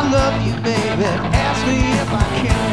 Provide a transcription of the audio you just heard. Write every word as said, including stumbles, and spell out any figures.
I love you, baby. Ask me if I can.